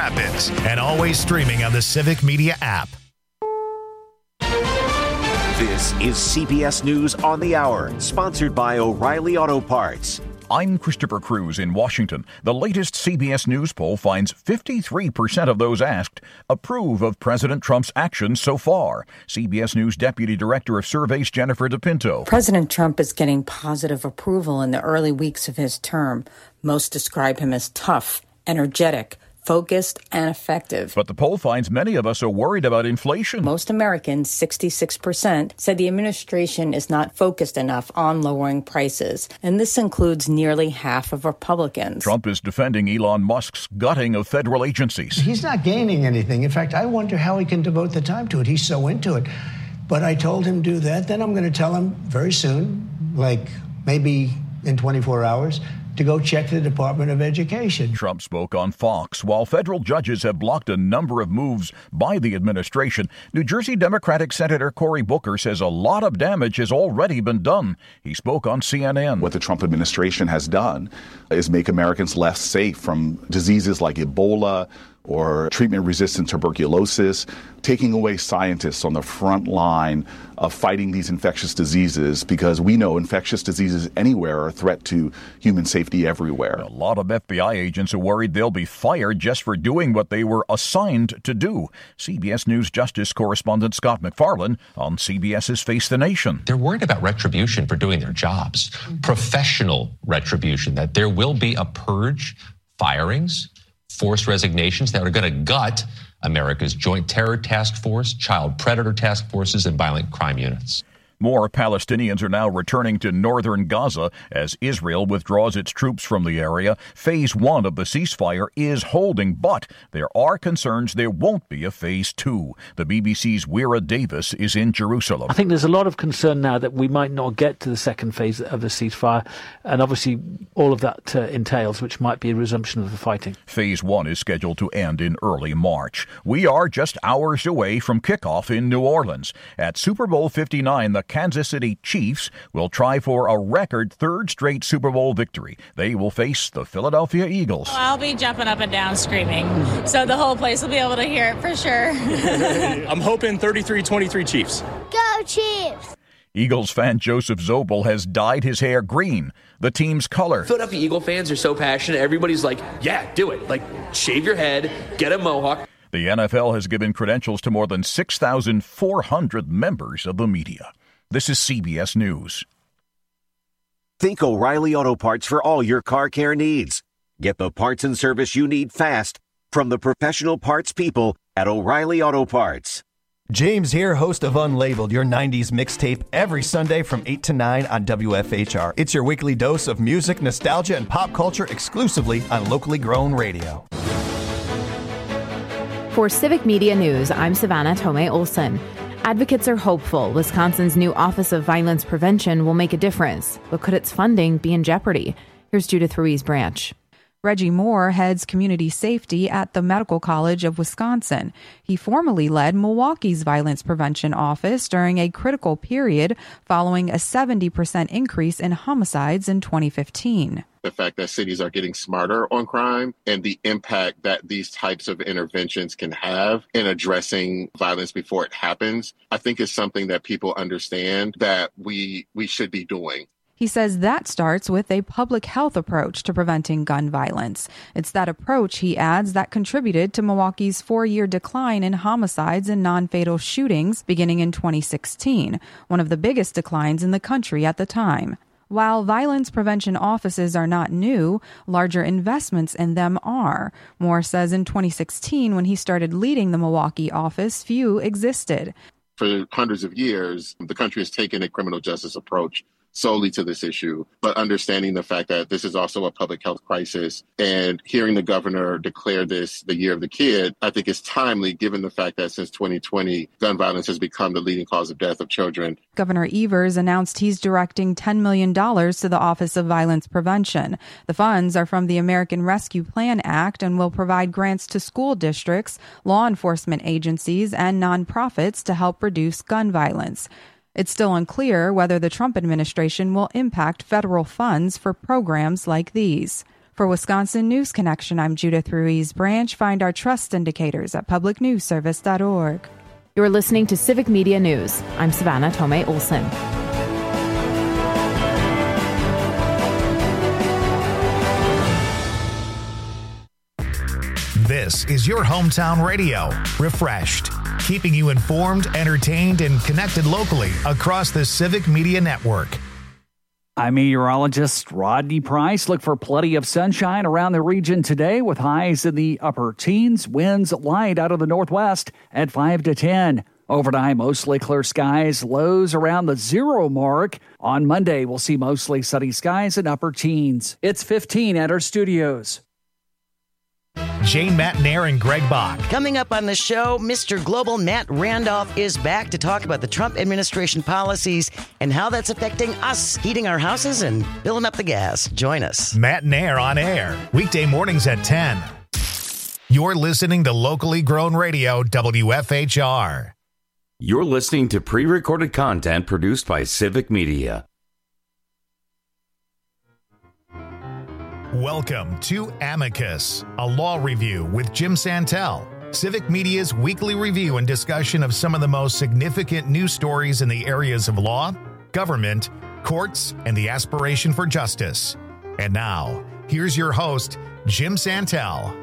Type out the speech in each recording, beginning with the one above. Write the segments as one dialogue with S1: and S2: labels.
S1: Rapids, and always streaming on the Civic Media app.
S2: This is CBS News on the Hour, sponsored by O'Reilly Auto Parts.
S3: I'm Christopher Cruz in Washington. The latest CBS News poll finds 53% of those asked approve of President Trump's actions so far. CBS News Deputy Director of Surveys Jennifer DePinto.
S4: President Trump is getting positive approval in the early weeks of his term. Most describe him as tough, energetic, focused, and effective.
S3: But the poll finds many of us are worried about inflation.
S4: Most Americans, 66%, said the administration is not focused enough on lowering prices, and this includes nearly half of Republicans.
S3: Trump is defending Elon Musk's gutting of federal agencies.
S5: He's not gaining anything. In fact, I wonder how he can devote the time to it. He's so into it. But I told him do that. Then I'm going to tell him very soon, like maybe in 24 hours, to go check the Department of Education.
S3: Trump spoke on Fox. While federal judges have blocked a number of moves by the administration, New Jersey Democratic Senator Cory Booker says a lot of damage has already been done. He spoke on CNN.
S6: What the Trump administration has done is make Americans less safe from diseases like Ebola or treatment-resistant tuberculosis, taking away scientists on the front line of fighting these infectious diseases, because we know infectious diseases anywhere are a threat to human safety everywhere.
S3: A lot of FBI agents are worried they'll be fired just for doing what they were assigned to do. CBS News Justice correspondent Scott MacFarlane on CBS's Face the Nation.
S7: They're worried about retribution for doing their jobs, professional retribution, that there will be a purge, firings, forced resignations that are going to gut America's Joint Terror Task Force, Child Predator Task Forces, and violent crime units.
S3: More Palestinians are now returning to northern Gaza as Israel withdraws its troops from the area. Phase 1 of the ceasefire is holding, but there are concerns there won't be a Phase 2. The BBC's Weira Davis is in Jerusalem.
S8: I think there's a lot of concern now that we might not get to the second phase of the ceasefire, and obviously all of that entails, which might be a resumption of the fighting.
S3: Phase 1 is scheduled to end in early March. We are just hours away from kickoff in New Orleans. At Super Bowl 59, the Kansas City Chiefs will try for a record third straight Super Bowl victory. They will face the Philadelphia Eagles.
S9: I'll be jumping up and down screaming, so the whole place will be able to hear it for sure.
S10: I'm hoping 33-23 Chiefs.
S11: Go Chiefs!
S3: Eagles fan Joseph Zobel has dyed his hair green, the team's color.
S12: Philadelphia Eagle fans are so passionate. Everybody's like, yeah, do it. Like, shave your head, get a mohawk.
S3: The NFL has given credentials to more than 6,400 members of the media. This is CBS News.
S2: Think O'Reilly Auto Parts for all your car care needs. Get the parts and service you need fast from the professional parts people at O'Reilly Auto Parts.
S13: James here, host of Unlabeled, your 90s mixtape, every Sunday from 8 to 9 on WFHR. It's your weekly dose of music, nostalgia, and pop culture exclusively on locally grown radio.
S14: For Civic Media News, I'm Savannah Tomei Olson. Advocates are hopeful Wisconsin's new Office of Violence Prevention will make a difference, but could its funding be in jeopardy? Here's Judith Ruiz-Branch.
S15: Reggie Moore heads community safety at the Medical College of Wisconsin. He formerly led Milwaukee's Violence Prevention Office during a critical period following a 70% increase in homicides in 2015.
S16: The fact that cities are getting smarter on crime and the impact that these types of interventions can have in addressing violence before it happens, I think is something that people understand that we should be doing.
S15: He says that starts with a public health approach to preventing gun violence. It's that approach, he adds, that contributed to Milwaukee's 4-year decline in homicides and non-fatal shootings beginning in 2016, one of the biggest declines in the country at the time. While violence prevention offices are not new, larger investments in them are. Moore says in 2016, when he started leading the Milwaukee office, few existed.
S16: For hundreds of years, the country has taken a criminal justice approach solely to this issue, but understanding the fact that this is also a public health crisis and hearing the governor declare this the year of the kid, I think is timely given the fact that since 2020, gun violence has become the leading cause of death of children.
S15: Governor Evers announced he's directing $10 million to the Office of Violence Prevention. The funds are from the American Rescue Plan Act and will provide grants to school districts, law enforcement agencies, and nonprofits to help reduce gun violence. It's still unclear whether the Trump administration will impact federal funds for programs like these. For Wisconsin News Connection, I'm Judith Ruiz Branch. Find our trust indicators at publicnewsservice.org.
S14: You're listening to Civic Media News. I'm Savannah Tomei Olson.
S1: This is your hometown radio, Refreshed, keeping you informed, entertained, and connected locally across the Civic Media Network.
S11: I'm meteorologist Rodney Price. Look for plenty of sunshine around the region today with highs in the upper teens, winds light out of the northwest at 5 to 10. Overnight, mostly clear skies, lows around the 0 mark. On Monday, we'll see mostly sunny skies and upper teens. It's 15 at our studios.
S1: Jane Matnair and Greg Bach.
S17: Coming up on the show, Mr. Global Matt Randolph is back to talk about the Trump administration policies and how that's affecting us heating our houses and filling up the gas. Join us.
S1: Matnair on air, weekday mornings at 10. You're listening to locally grown radio, WFHR.
S18: You're listening to pre-recorded content produced by Civic Media.
S1: Welcome to Amicus, a law review with Jim Santel, Civic Media's weekly review and discussion of some of the most significant news stories in the areas of law, government, courts, and the aspiration for justice. And now, here's your host, Jim Santel.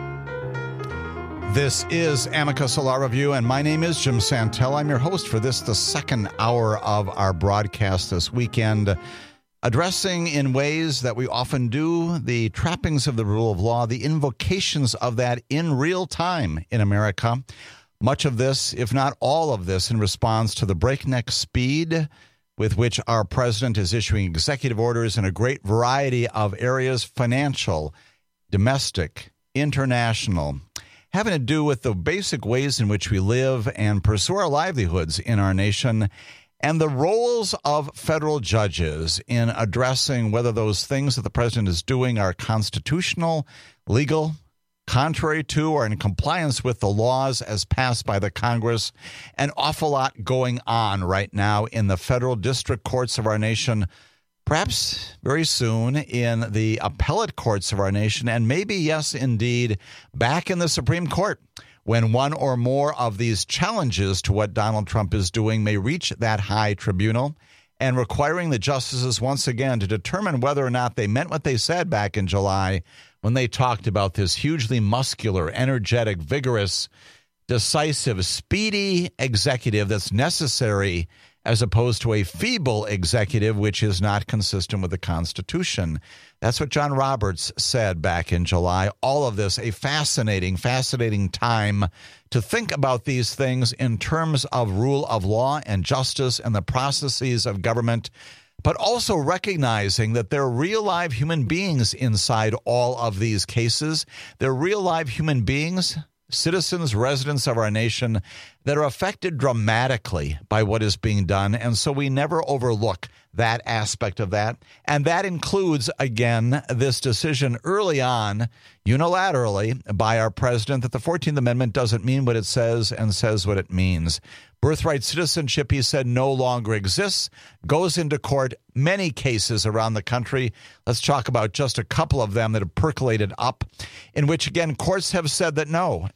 S19: This is Amicus, a law review, and my name is Jim Santel. I'm your host for this, the second hour of our broadcast this weekend, addressing in ways that we often do the trappings of the rule of law, the invocations of that in real time in America. Much of this, if not all of this, in response to the breakneck speed with which our president is issuing executive orders in a great variety of areas, financial, domestic, international, having to do with the basic ways in which we live and pursue our livelihoods in our nation, and the roles of federal judges in addressing whether those things that the president is doing are constitutional, legal, contrary to, or in compliance with the laws as passed by the Congress. An awful lot going on right now in the federal district courts of our nation, perhaps very soon in the appellate courts of our nation, and maybe, yes, indeed, back in the Supreme Court, when one or more of these challenges to what Donald Trump is doing may reach that high tribunal, and requiring the justices once again to determine whether or not they meant what they said back in July when they talked about this hugely muscular, energetic, vigorous, decisive, speedy executive that's necessary as opposed to a feeble executive, which is not consistent with the Constitution. That's what John Roberts said back in July. All of this, a fascinating, fascinating time to think about these things in terms of rule of law and justice and the processes of government, but also recognizing that there are real live human beings inside all of these cases. They're real live human beings, citizens, residents of our nation, that are affected dramatically by what is being done. And so we never overlook that aspect of that. And that includes, again, this decision early on, unilaterally, by our president that the 14th Amendment doesn't mean what it says and says what it means. Birthright citizenship, he said, no longer exists, goes into court, many cases around the country. Let's talk about just a couple of them that have percolated up, in which, again, courts have said that no,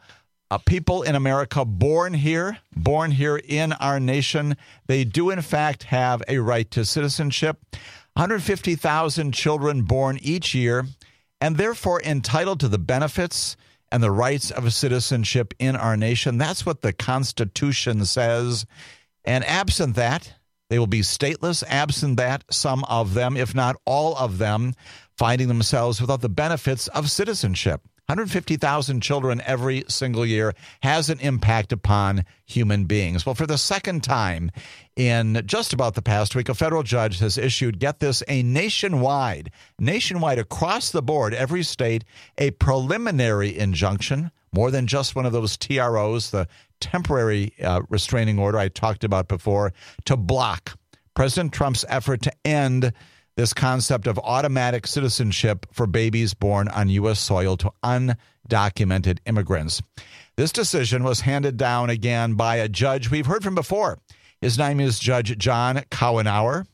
S19: people in America born here in our nation, they do in fact have a right to citizenship. 150,000 children born each year, and therefore entitled to the benefits and the rights of citizenship in our nation. That's what the Constitution says. And absent that, they will be stateless. Absent that, some of them, if not all of them, finding themselves without the benefits of citizenship. 150,000 children every single year has an impact upon human beings. Well, for the second time in just about the past week, a federal judge has issued, get this, a nationwide across the board, every state, a preliminary injunction, more than just one of those TROs, the temporary restraining order I talked about before, to block President Trump's effort to end this concept of automatic citizenship for babies born on U.S. soil to undocumented immigrants. This decision was handed down again by a judge we've heard from before. His name is Judge John Cowenauer.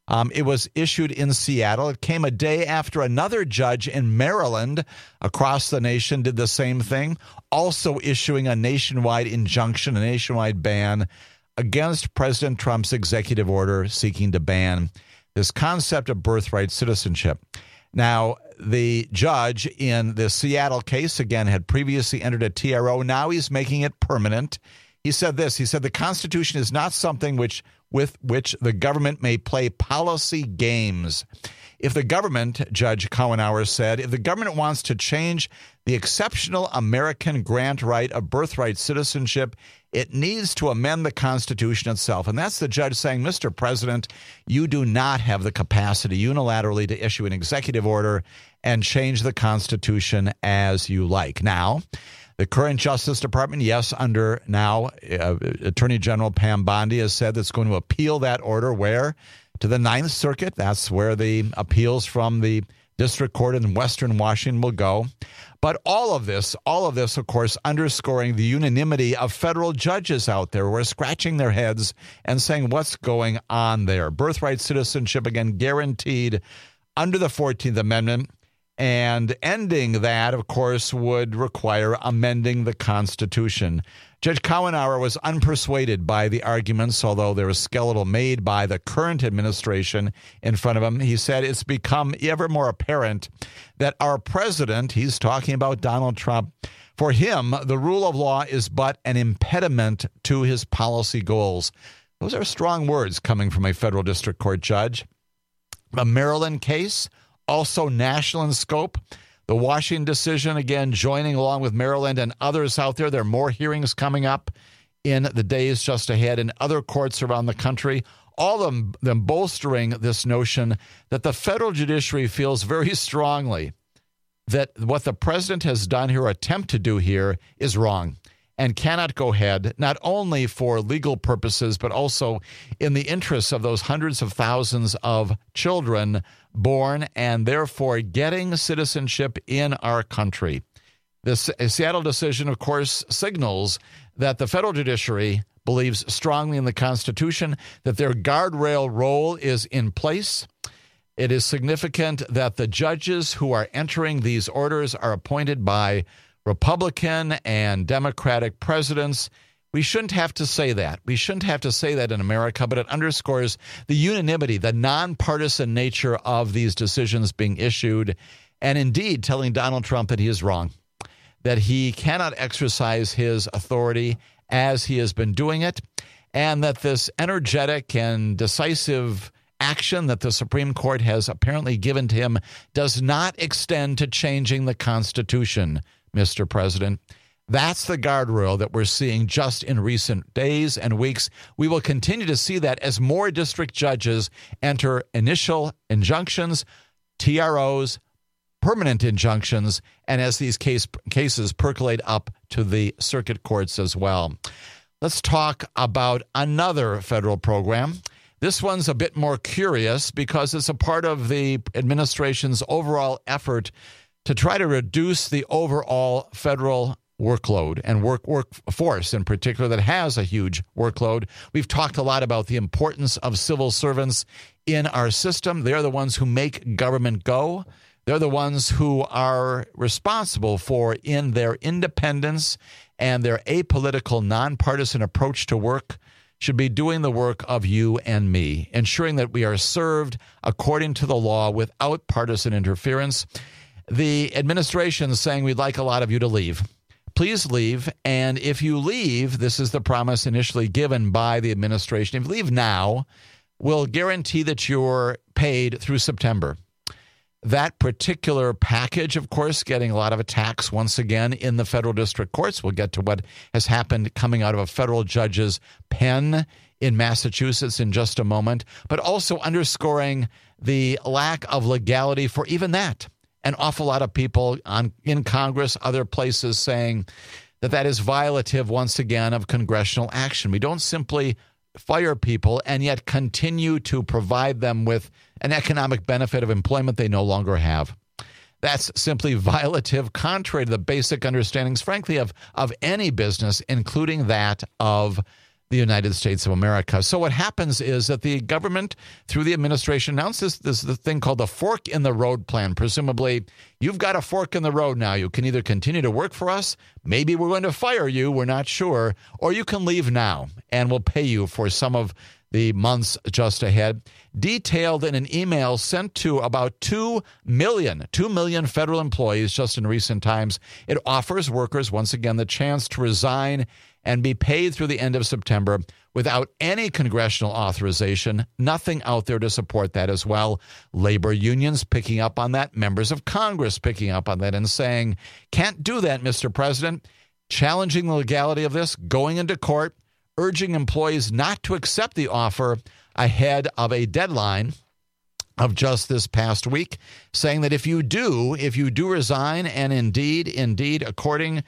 S19: It was issued in Seattle. It came a day after another judge in Maryland across the nation did the same thing, also issuing a nationwide injunction, a nationwide ban against President Trump's executive order seeking to ban this concept of birthright citizenship. Now, the judge in the Seattle case, again, had previously entered a TRO. Now he's making it permanent. He said this. He said the Constitution is not something with which the government may play policy games. If the government, Judge Cowenauer said, if the government wants to change the exceptional American grant right of birthright citizenship, it needs to amend the Constitution itself. And that's the judge saying, Mr. President, you do not have the capacity unilaterally to issue an executive order and change the Constitution as you like. Now, the current Justice Department, yes, under now Attorney General Pam Bondi has said that's going to appeal that order where? To the Ninth Circuit. That's where the appeals from the District Court in Western Washington will go. But all of this, of course, underscoring the unanimity of federal judges out there who are scratching their heads and saying, what's going on there? Birthright citizenship, again, guaranteed under the 14th Amendment. And ending that, of course, would require amending the Constitution. Judge Cowenauer was unpersuaded by the arguments, although there was skeletal made by the current administration in front of him. He said it's become ever more apparent that our president, he's talking about Donald Trump, for him, the rule of law is but an impediment to his policy goals. Those are strong words coming from a federal district court judge. The Maryland case, also national in scope. The Washington decision, again, joining along with Maryland and others out there. There are more hearings coming up in the days just ahead in other courts around the country, all of them bolstering this notion that the federal judiciary feels very strongly that what the president has done here, or attempt to do here, is wrong and cannot go ahead, not only for legal purposes, but also in the interests of those hundreds of thousands of children born and therefore getting citizenship in our country. This Seattle decision, of course, signals that the federal judiciary believes strongly in the Constitution, that their guardrail role is in place. It is significant that the judges who are entering these orders are appointed by Republican and Democratic presidents. We shouldn't have to say that. We shouldn't have to say that in America, but it underscores the unanimity, the nonpartisan nature of these decisions being issued, and indeed telling Donald Trump that he is wrong, that he cannot exercise his authority as he has been doing it, and that this energetic and decisive action that the Supreme Court has apparently given to him does not extend to changing the Constitution, Mr. President. That's the guardrail that we're seeing just in recent days and weeks. We will continue to see that as more district judges enter initial injunctions, TROs, permanent injunctions, and as these cases percolate up to the circuit courts as well. Let's talk about another federal program. This one's a bit more curious because it's a part of the administration's overall effort to try to reduce the overall federal workload and workforce in particular that has a huge workload. We've talked a lot about the importance of civil servants in our system. They're the ones who make government go. They're the ones who are responsible for, in their independence and their apolitical, nonpartisan approach to work, should be doing the work of you and me, ensuring that we are served according to the law without partisan interference. The administration is saying we'd like a lot of you to leave. Please leave, and if you leave, this is the promise initially given by the administration, if you leave now, we'll guarantee that you're paid through September. That particular package, of course, getting a lot of attacks once again in the federal district courts. We'll get to what has happened coming out of a federal judge's pen in Massachusetts in just a moment, but also underscoring the lack of legality for even that. An awful lot of people in Congress, other places, saying that that is violative, once again, of congressional action. We don't simply fire people and yet continue to provide them with an economic benefit of employment they no longer have. That's simply violative, contrary to the basic understandings, frankly, of any business, including that of the United States of America. So what happens is that the government, through the administration, announces this thing called the fork in the road plan. Presumably, you've got a fork in the road now. You can either continue to work for us, maybe we're going to fire you, we're not sure, or you can leave now, and we'll pay you for some of the months just ahead. Detailed in an email sent to about 2 million federal employees just in recent times, it offers workers, once again, the chance to resign and be paid through the end of September without any congressional authorization. Nothing out there to support that as well. Labor unions picking up on that, members of Congress picking up on that and saying, can't do that, Mr. President. Challenging the legality of this, going into court, urging employees not to accept the offer ahead of a deadline of just this past week, saying that if you do resign, and indeed, according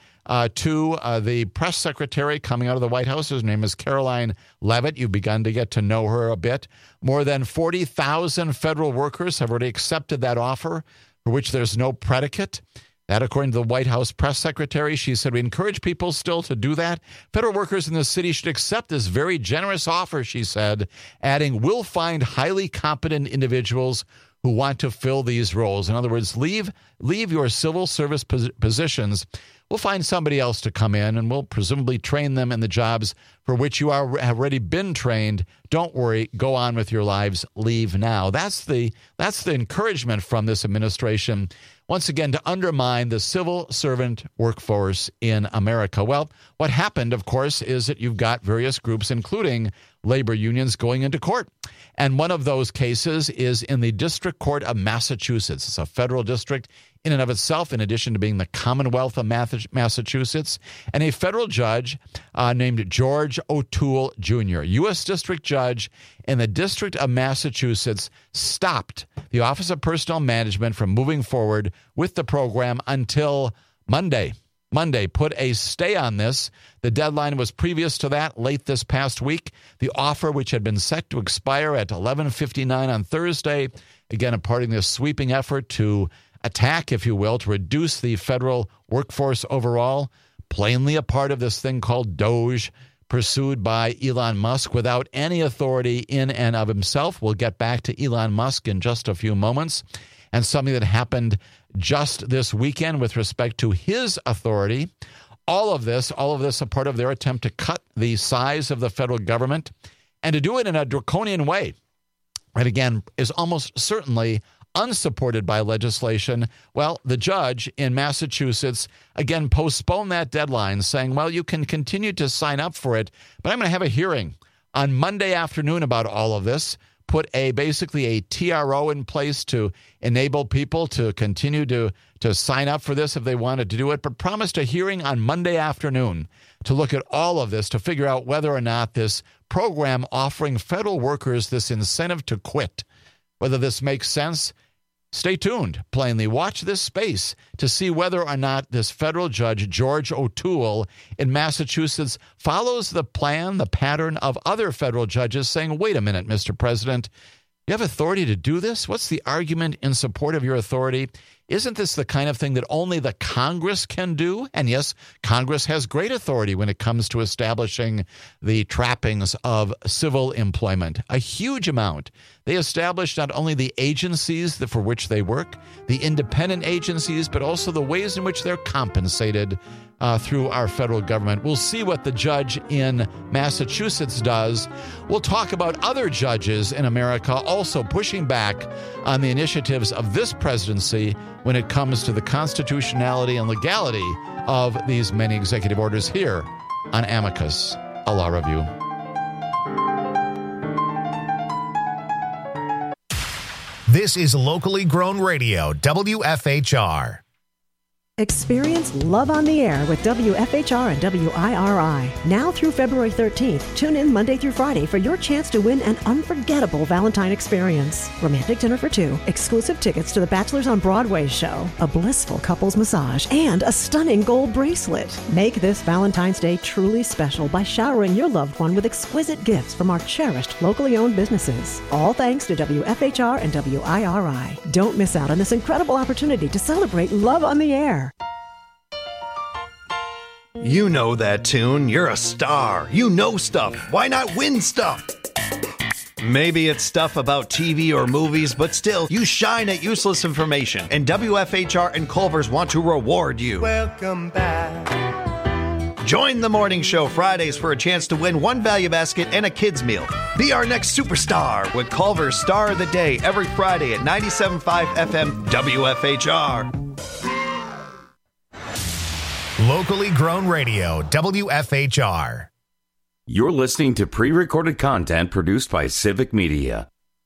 S19: to the press secretary coming out of the White House, her name is Caroline Leavitt, you've begun to get to know her a bit, more than 40,000 federal workers have already accepted that offer, for which there's no predicate. That, according to the White House press secretary, she said, we encourage people still to do that. Federal workers in the city should accept this very generous offer, she said, adding, we'll find highly competent individuals who want to fill these roles. In other words, leave your civil service positions. We'll find somebody else to come in, and we'll presumably train them in the jobs for which you have already been trained. Don't worry. Go on with your lives. Leave now. That's the encouragement from this administration, once again, to undermine the civil servant workforce in America. Well, what happened, of course, is that you've got various groups, including labor unions, going into court. And one of those cases is in the District Court of Massachusetts. It's a federal district in and of itself, in addition to being the Commonwealth of Massachusetts. And a federal judge named George O'Toole Jr., U.S. District Judge in the District of Massachusetts, stopped the Office of Personnel Management from moving forward with the program until Monday, put a stay on this. The deadline was previous to that, late this past week. The offer, which had been set to expire at 11:59 on Thursday, again, a part of this sweeping effort to attack, if you will, to reduce the federal workforce overall, plainly a part of this thing called DOGE, pursued by Elon Musk without any authority in and of himself. We'll get back to Elon Musk in just a few moments. And something that happened just this weekend with respect to his authority. All of this a part of their attempt to cut the size of the federal government and to do it in a draconian way. And again, is almost certainly unsupported by legislation. Well, the judge in Massachusetts, again, postponed that deadline, saying, well, you can continue to sign up for it, but I'm going to have a hearing on Monday afternoon about all of this, put basically a TRO in place to enable people to continue to sign up for this if they wanted to do it, but promised a hearing on Monday afternoon to look at all of this, to figure out whether or not this program offering federal workers this incentive to quit, whether this makes sense. Stay tuned, plainly. Watch this space to see whether or not this federal judge, George O'Toole in Massachusetts, follows the plan, the pattern of other federal judges saying, wait a minute, Mr. President, you have authority to do this? What's the argument in support of your authority? Isn't this the kind of thing that only the Congress can do? And yes, Congress has great authority when it comes to establishing the trappings of civil employment, a huge amount. They establish not only the agencies for which they work, the independent agencies, but also the ways in which they're compensated through our federal government. We'll see what the judge in Massachusetts does. We'll talk about other judges in America also pushing back on the initiatives of this presidency when it comes to the constitutionality and legality of these many executive orders here on Amicus, a Law Review.
S1: This is locally grown radio, WFHR.
S20: Experience Love on the Air with WFHR and WIRI. Now through February 13th, tune in Monday through Friday for your chance to win an unforgettable Valentine experience. Romantic dinner for two, exclusive tickets to the Bachelors on Broadway show, a blissful couples massage, and a stunning gold bracelet. Make this Valentine's Day truly special by showering your loved one with exquisite gifts from our cherished locally owned businesses. All thanks to WFHR and WIRI. Don't miss out on this incredible opportunity to celebrate Love on the Air.
S13: You know that tune. You're a star. You know stuff. Why not win stuff? Maybe it's stuff about TV or movies, but still, you shine at useless information. And WFHR and Culver's want to reward you.
S21: Welcome back.
S13: Join the morning show Fridays for a chance to win one value basket and a kid's meal. Be our next superstar with Culver's Star of the Day every Friday at 97.5 FM WFHR.
S1: Locally grown radio, WFHR.
S18: You're listening to pre-recorded content produced by Civic Media.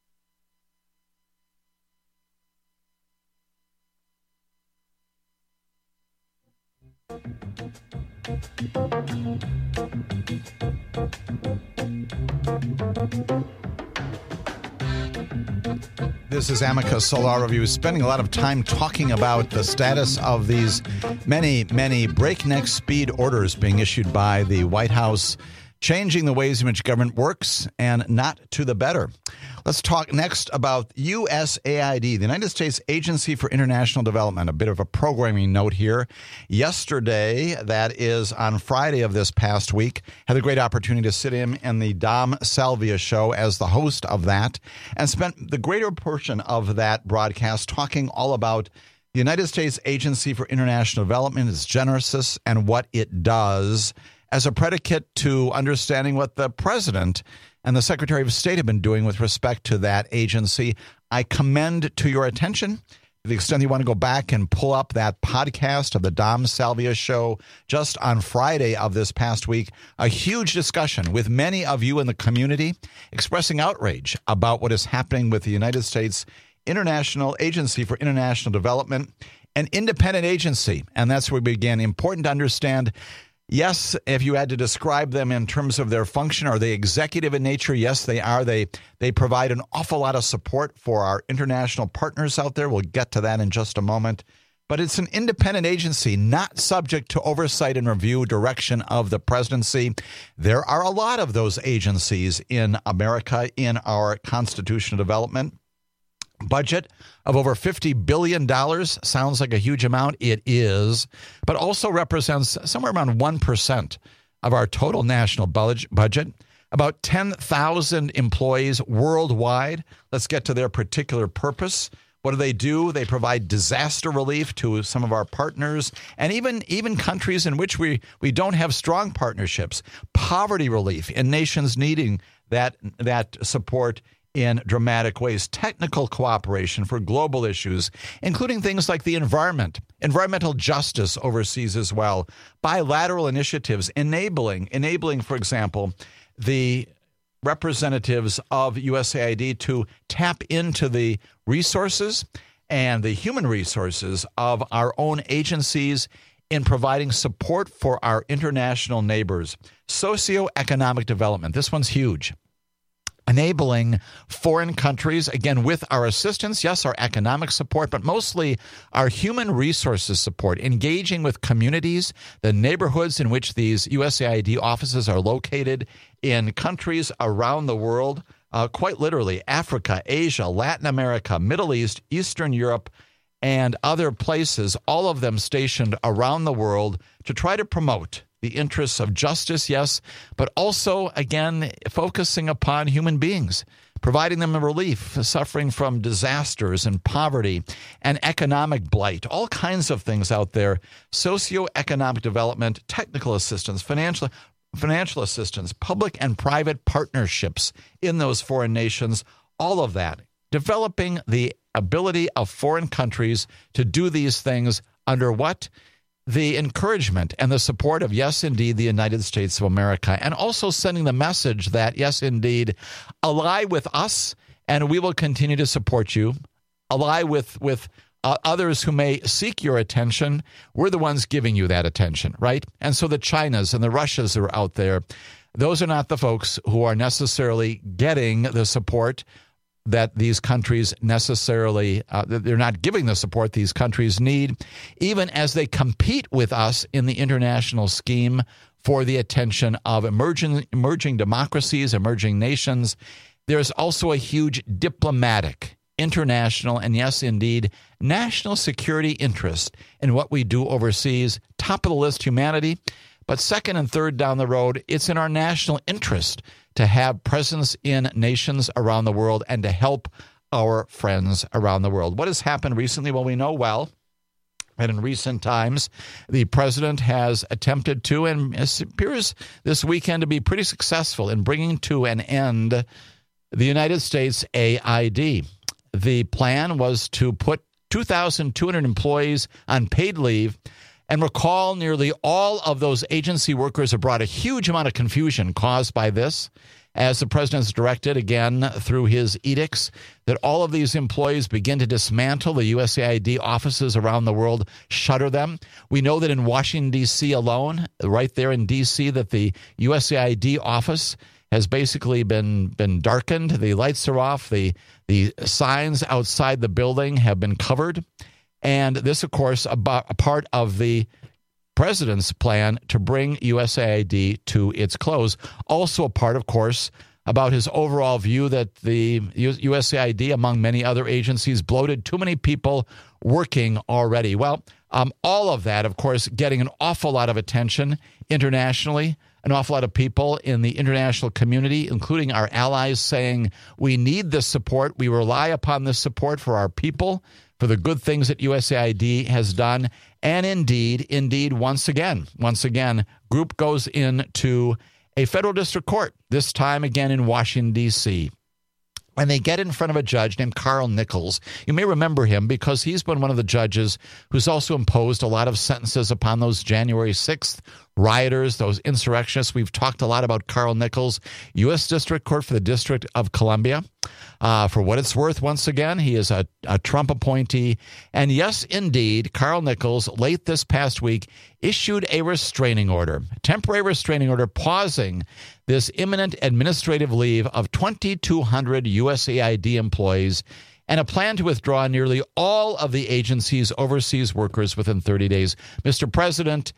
S19: This is Amicus Solar Review, spending a lot of time talking about the status of these many breakneck speed orders being issued by the White House, changing the ways in which government works and not to the better. Let's talk next about USAID, the United States Agency for International Development. A bit of a programming note here. Yesterday, that is on Friday of this past week, had a great opportunity to sit in the Dom Salvia show as the host of that and spent the greater portion of that broadcast talking all about the United States Agency for International Development, its genesis, and what it does as a predicate to understanding what the president and the Secretary of State have been doing with respect to that agency. I commend to your attention, to the extent you want to go back and pull up that podcast of the Dom Salvia show just on Friday of this past week, a huge discussion with many of you in the community expressing outrage about what is happening with the United States International Agency for International Development, an independent agency. And that's where we began. Important to understand. Yes, if you had to describe them in terms of their function, are they executive in nature? Yes, they are. They provide an awful lot of support for our international partners out there. We'll get to that in just a moment. But it's an independent agency, not subject to oversight and review direction of the presidency. There are a lot of those agencies in America in our constitutional development. Budget of over $50 billion sounds like a huge amount. It is, but also represents somewhere around 1% of our total national budget. About 10,000 employees worldwide. Let's get to their particular purpose. What do? They provide disaster relief to some of our partners and even countries in which we don't have strong partnerships. Poverty relief in nations needing that support in dramatic ways. Technical cooperation for global issues, including things like the environment, environmental justice overseas as well. Bilateral initiatives enabling, for example, the representatives of USAID to tap into the resources and the human resources of our own agencies in providing support for our international neighbors. Socioeconomic development. This one's huge. Enabling foreign countries, again, with our assistance, yes, our economic support, but mostly our human resources support, engaging with communities, the neighborhoods in which these USAID offices are located in countries around the world, quite literally Africa, Asia, Latin America, Middle East, Eastern Europe, and other places, all of them stationed around the world to try to promote the interests of justice, yes, but also, again, focusing upon human beings, providing them relief, suffering from disasters and poverty and economic blight, all kinds of things out there, socioeconomic development, technical assistance, financial assistance, public and private partnerships in those foreign nations, all of that, developing the ability of foreign countries to do these things under what? The encouragement and the support of, yes, indeed, the United States of America, and also sending the message that, yes, indeed, ally with us, and we will continue to support you. Ally with others who may seek your attention. We're the ones giving you that attention, right? And so the Chinas and the Russias that are out there, those are not the folks who are necessarily getting the support that these countries necessarily, they're not giving the support these countries need, even as they compete with us in the international scheme for the attention of emerging democracies, emerging nations. There's also a huge diplomatic, international, and yes, indeed, national security interest in what we do overseas. Top of the list, humanity, But second and third down the road, it's in our national interest to have presence in nations around the world and to help our friends around the world. What has happened recently? Well, we know well that in recent times, the president has attempted to, and it appears this weekend to be pretty successful in bringing to an end the United States AID. The plan was to put 2,200 employees on paid leave. And recall, nearly all of those agency workers have brought a huge amount of confusion caused by this, as the president has directed, again, through his edicts, that all of these employees begin to dismantle the USAID offices around the world, shutter them. We know that in Washington, D.C. alone, right there in D.C., that the USAID office has basically been darkened. The lights are off. The signs outside the building have been covered. And this, of course, a part of the president's plan to bring USAID to its close. Also a part, of course, about his overall view that the USAID, among many other agencies, bloated too many people working already. Well, all of that, of course, getting an awful lot of attention internationally, an awful lot of people in the international community, including our allies, saying we need this support. We rely upon this support for our people, for the good things that USAID has done. And indeed, once again, group goes into a federal district court, this time again in Washington, D.C., and they get in front of a judge named Carl Nichols. You may remember him because he's been one of the judges who's also imposed a lot of sentences upon those January 6th rioters, those insurrectionists. We've talked a lot about Carl Nichols, U.S. District Court for the District of Columbia. For what it's worth, once again, he is a Trump appointee. And yes, indeed, Carl Nichols, late this past week, issued a restraining order, a temporary restraining order, pausing this imminent administrative leave of 2,200 USAID employees and a plan to withdraw nearly all of the agency's overseas workers within 30 days. Mr. President,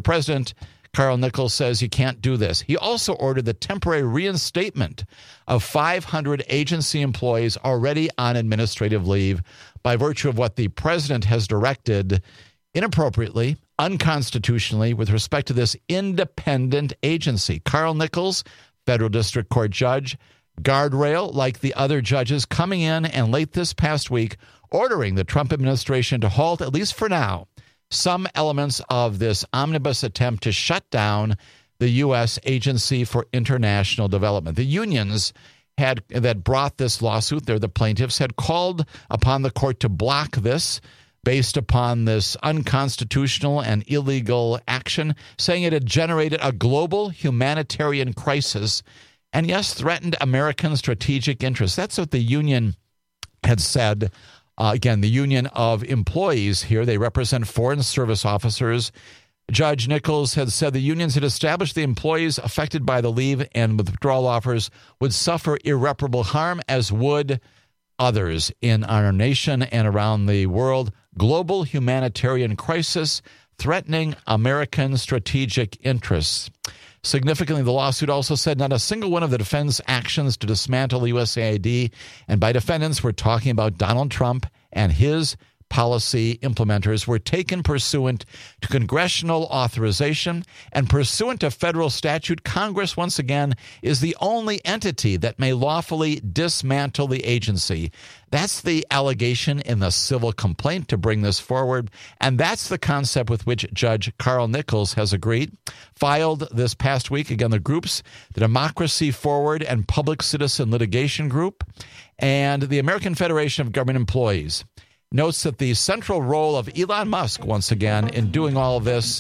S19: Carl Nichols says you can't do this. He also ordered the temporary reinstatement of 500 agency employees already on administrative leave by virtue of what the president has directed inappropriately, unconstitutionally, with respect to this independent agency. Carl Nichols, federal district court judge, guardrail like the other judges, coming in and late this past week ordering the Trump administration to halt, at least for now, some elements of this omnibus attempt to shut down the U.S. Agency for International Development. The unions that brought this lawsuit, they're the plaintiffs, had called upon the court to block this based upon this unconstitutional and illegal action, saying it had generated a global humanitarian crisis and, yes, threatened American strategic interests. That's what the union had said. Again, the union of employees here, they represent foreign service officers. Judge Nichols had said the unions had established the employees affected by the leave and withdrawal offers would suffer irreparable harm, as would others in our nation and around the world. Global humanitarian crisis threatening American strategic interests. Significantly, the lawsuit also said not a single one of the defense actions to dismantle USAID, and by defendants, we're talking about Donald Trump and his policy implementers, were taken pursuant to congressional authorization and pursuant to federal statute. Congress, once again, is the only entity that may lawfully dismantle the agency. That's the allegation in the civil complaint to bring this forward, and that's the concept with which Judge Carl Nichols has agreed. Filed this past week, again, the groups, the Democracy Forward and Public Citizen Litigation Group, and the American Federation of Government Employees, notes that the central role of Elon Musk, once again, in doing all of this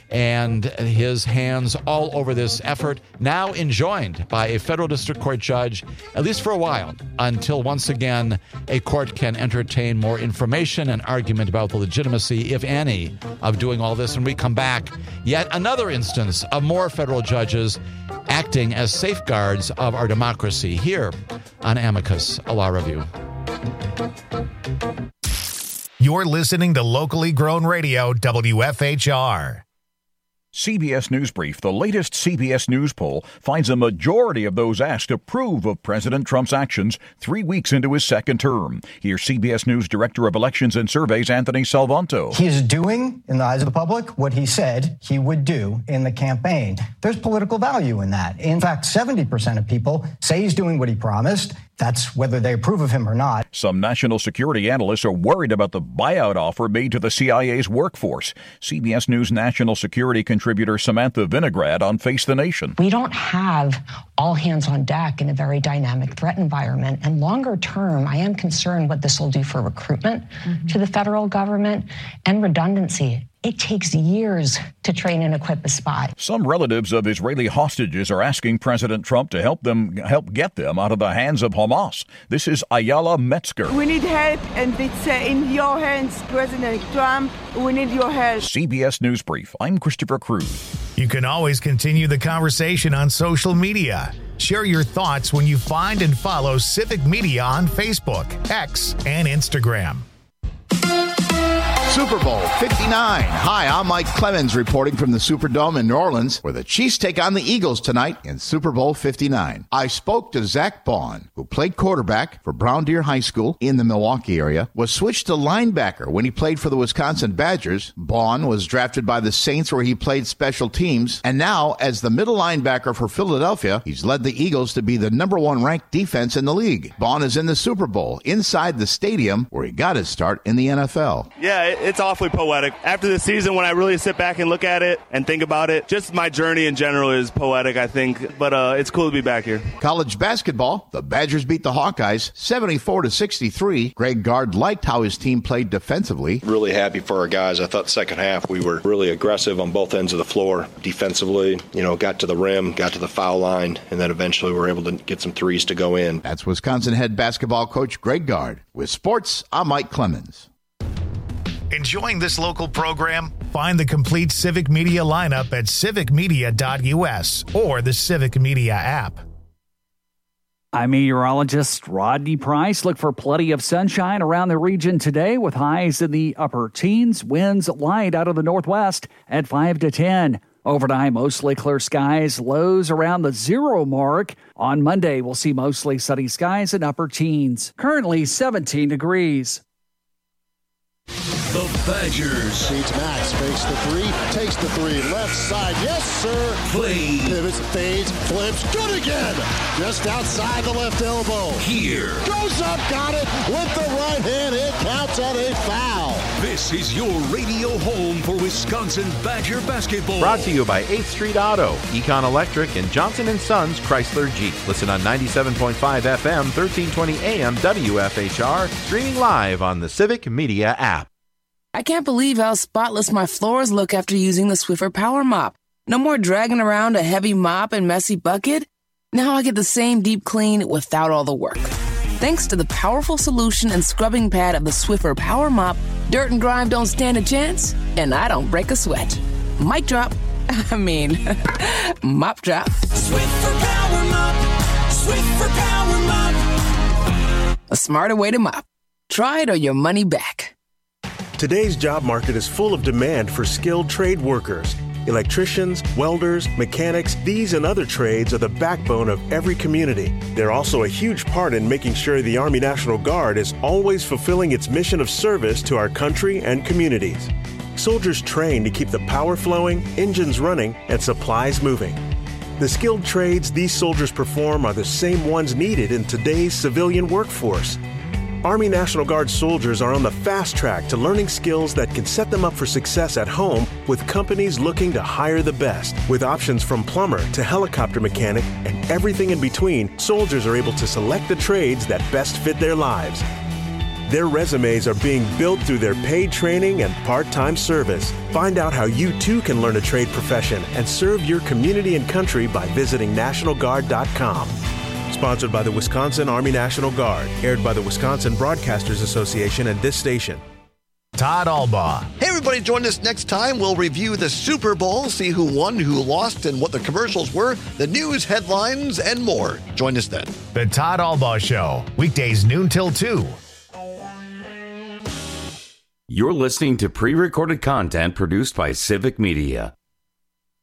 S19: and his hands all over this effort, now enjoined by a federal district court judge, at least for a while, until once again a court can entertain more information and argument about the legitimacy, if any, of doing all this. When we come back, yet another instance of more federal judges acting as safeguards of our democracy here on Amicus, a law review.
S1: You're listening to locally grown radio, WFHR.
S3: CBS News Brief. The latest CBS News poll finds a majority of those asked approve of President Trump's actions 3 weeks into his second term. Here's CBS News Director of Elections and Surveys, Anthony Salvanto.
S4: He is doing, in the eyes of the public, what he said he would do in the campaign. There's political value in that. In fact, 70% of people say he's doing what he promised. That's whether they approve of him or not.
S3: Some national security analysts are worried about the buyout offer made to the CIA's workforce. CBS News national security contributor Samantha Vinograd on Face the Nation.
S22: We don't have all hands on deck in a very dynamic threat environment. And longer term, I am concerned what this will do for recruitment to the federal government and redundancy. It takes years to train and equip a spy.
S3: Some relatives of Israeli hostages are asking President Trump to help get them out of the hands of Hamas. This is Ayala Metzger.
S23: We need help, and it's in your hands, President Trump. We need your help.
S3: CBS News Brief. I'm Christopher Cruz.
S1: You can always continue the conversation on social media. Share your thoughts when you find and follow Civic Media on Facebook, X, and Instagram.
S24: Super Bowl 59. Hi, I'm Mike Clemens reporting from the Superdome in New Orleans, where the Chiefs take on the Eagles tonight in Super Bowl 59. I spoke to Zach Baun, who played quarterback for Brown Deer High School in the Milwaukee area, was switched to linebacker when he played for the Wisconsin Badgers. Baun was drafted by the Saints, where he played special teams, and now as the middle linebacker for Philadelphia, he's led the Eagles to be the #1 ranked defense in the league. Baun is in the Super Bowl inside the stadium where he got his start in the NFL.
S10: Yeah, it's awfully poetic. After the season, when I really sit back and look at it and think about it, just my journey in general is poetic, I think. But it's cool to be back here.
S24: College basketball, the Badgers beat the Hawkeyes 74-63. Greg Gard liked how his team played defensively.
S25: Really happy for our guys. I thought the second half we were really aggressive on both ends of the floor. Defensively, got to the rim, got to the foul line, and then eventually we were able to get some threes to go in.
S24: That's Wisconsin head basketball coach Greg Gard. With sports, I'm Mike Clemens.
S1: Enjoying this local program? Find the complete Civic Media lineup at civicmedia.us or the Civic Media app.
S11: I'm meteorologist Rodney Price. Look for plenty of sunshine around the region today with highs in the upper teens, winds light out of the northwest at 5 to 10. Overnight, mostly clear skies, lows around the 0 mark. On Monday, we'll see mostly sunny skies and upper teens. Currently 17 degrees.
S26: The Badgers.
S27: Beats Max, fakes the three, takes the three, left side, yes sir.
S26: Play.
S27: Pivots, fades, flips, good again. Just outside the left elbow.
S26: Here.
S27: Goes up, got it, with the right hand, it counts on a foul.
S26: This is your radio home for Wisconsin Badger basketball.
S28: Brought to you by 8th Street Auto, Econ Electric, and Johnson & Sons Chrysler Jeep. Listen on 97.5 FM, 1320 AM WFHR, streaming live on the Civic Media app.
S29: I can't believe how spotless my floors look after using the Swiffer Power Mop. No more dragging around a heavy mop and messy bucket. Now I get the same deep clean without all the work. Thanks to the powerful solution and scrubbing pad of the Swiffer Power Mop, dirt and grime don't stand a chance, and I don't break a sweat. Mic drop. Mop drop.
S26: Swiffer Power Mop. Swiffer Power Mop.
S29: A smarter way to mop. Try it or your money back.
S30: Today's job market is full of demand for skilled trade workers. Electricians, welders, mechanics, these and other trades are the backbone of every community. They're also a huge part in making sure the Army National Guard is always fulfilling its mission of service to our country and communities. Soldiers train to keep the power flowing, engines running, and supplies moving. The skilled trades these soldiers perform are the same ones needed in today's civilian workforce. Army National Guard soldiers are on the fast track to learning skills that can set them up for success at home with companies looking to hire the best. With options from plumber to helicopter mechanic and everything in between, soldiers are able to select the trades that best fit their lives. Their resumes are being built through their paid training and part-time service. Find out how you too can learn a trade profession and serve your community and country by visiting NationalGuard.com. Sponsored by the Wisconsin Army National Guard. Aired by the Wisconsin Broadcasters Association and this station.
S1: Todd Albaugh.
S31: Hey, everybody, join us next time. We'll review the Super Bowl, see who won, who lost, and what the commercials were, the news headlines, and more. Join us then.
S1: The Todd Albaugh Show, weekdays noon till 2.
S18: You're listening to pre-recorded content produced by Civic Media.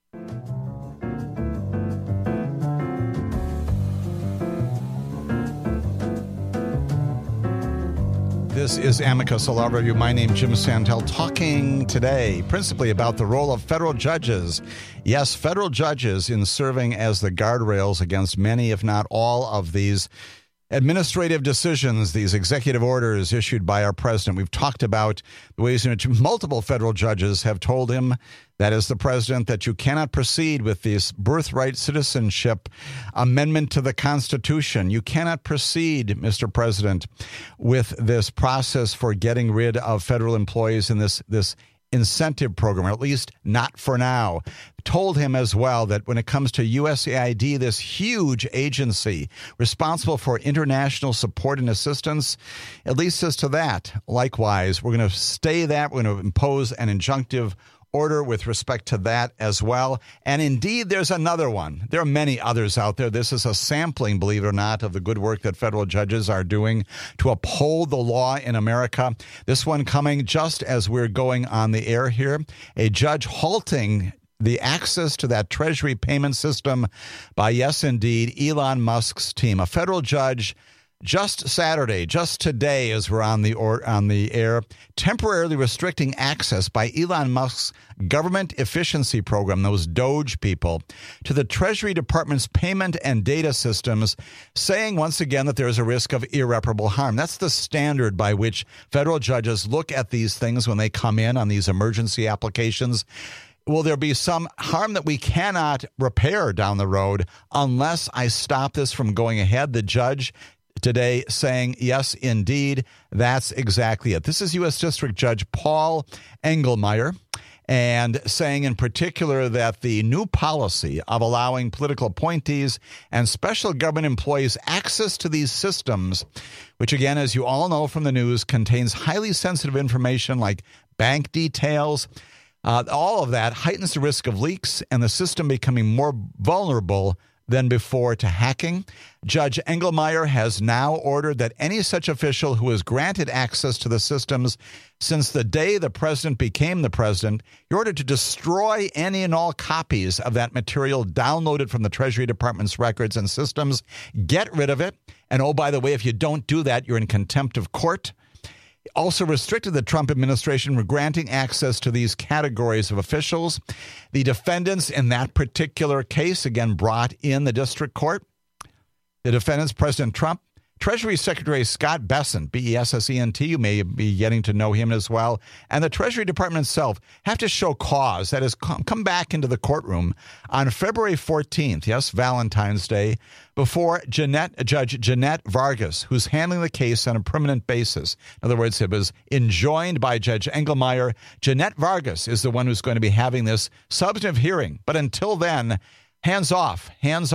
S19: This is Amicus, a law review. My name is Jim Santel, talking today principally about the role of federal judges. Yes, federal judges in serving as the guardrails against many, if not all, of these administrative decisions, these executive orders issued by our president. We've talked about the ways in which multiple federal judges have told him, that is the president, that you cannot proceed with this birthright citizenship amendment to the Constitution. You cannot proceed, Mr. President, with this process for getting rid of federal employees in this incentive program, or at least not for now. Told him as well that when it comes to USAID, this huge agency responsible for international support and assistance, at least as to that, likewise, we're going to stay that. We're going to impose an injunctive order with respect to that as well. And indeed, there's another one. There are many others out there. This is a sampling, believe it or not, of the good work that federal judges are doing to uphold the law in America. This one coming just as we're going on the air here. A judge halting the access to that Treasury payment system by, yes, indeed, Elon Musk's team. A federal judge just Saturday, just today as we're on the air, temporarily restricting access by Elon Musk's government efficiency program, those Doge people, to the Treasury Department's payment and data systems, saying once again that there is a risk of irreparable harm. That's the standard by which federal judges look at these things when they come in on these emergency applications. Will there be some harm that we cannot repair down the road unless I stop this from going ahead? The judge today saying, yes, indeed, that's exactly it. This is U.S. District Judge Paul Engelmeyer, and saying in particular that the new policy of allowing political appointees and special government employees access to these systems, which again, as you all know from the news, contains highly sensitive information like bank details, all of that heightens the risk of leaks and the system becoming more vulnerable than before to hacking. Judge Engelmeyer has now ordered that any such official who has granted access to the systems since the day the president became the president, he ordered to destroy any and all copies of that material downloaded from the Treasury Department's records and systems. Get rid of it. And oh, by the way, if you don't do that, you're in contempt of court. Also restricted the Trump administration from granting access to these categories of officials. The defendants in that particular case, again, brought in the district court. The defendants, President Trump, Treasury Secretary Scott Bessent, B-E-S-S-E-N-T, you may be getting to know him as well, and the Treasury Department itself have to show cause, that is, come back into the courtroom on February 14th, yes, Valentine's Day, before Judge Jeanette Vargas, who's handling the case on a permanent basis. In other words, it was enjoined by Judge Engelmeyer. Jeanette Vargas is the one who's going to be having this substantive hearing. But until then, hands off,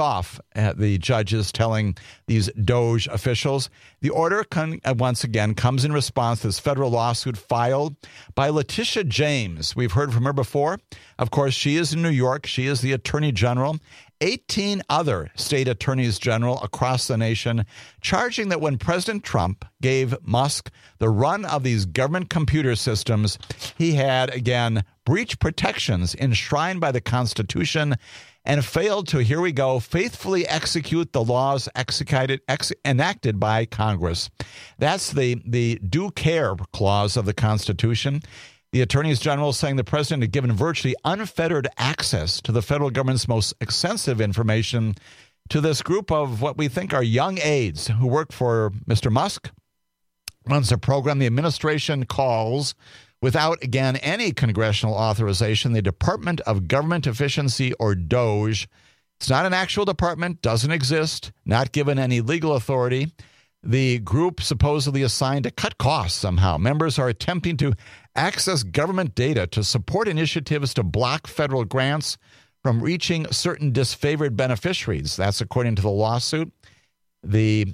S19: the judge is telling these Doge officials. The order, once again, comes in response to this federal lawsuit filed by Letitia James. We've heard from her before. Of course, she is in New York. She is the Attorney General. 18 other state attorneys general across the nation charging that when President Trump gave Musk the run of these government computer systems, he had, again, breached protections enshrined by the Constitution and failed to, here we go, faithfully execute the laws enacted by Congress. That's the due care clause of the Constitution. The attorneys general saying the president had given virtually unfettered access to the federal government's most extensive information to this group of what we think are young aides who work for Mr. Musk, runs a program the administration calls, without, again, any congressional authorization, the Department of Government Efficiency, or DOGE. It's not an actual department, doesn't exist, not given any legal authority. The group supposedly assigned to cut costs somehow. Members are attempting to access government data to support initiatives to block federal grants from reaching certain disfavored beneficiaries. That's according to the lawsuit. The